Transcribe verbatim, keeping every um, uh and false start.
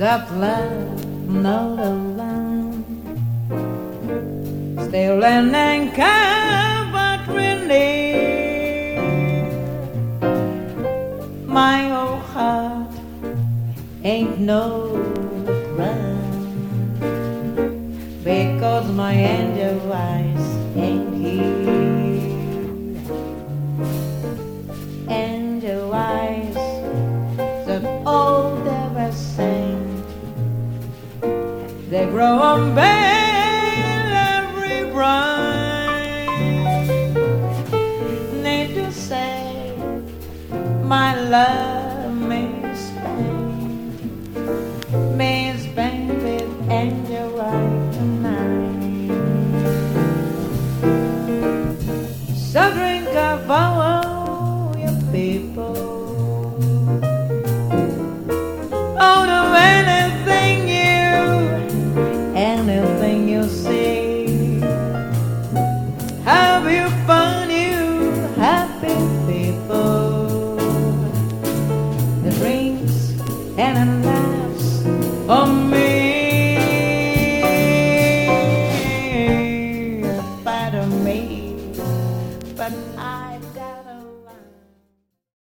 of love, not alone. Still an anchor, but really, my old heart ain't no ground, because my angel eyes ain't here. Angel eyes that all ever sang, they grow on veil every bride. Need to say my love Miss Spain, Miss Spain with angel eyes tonight. So drink of all your people. Oh, do anything you, anything you see. Have you fun, you happy people? The drinks and the laughs on me.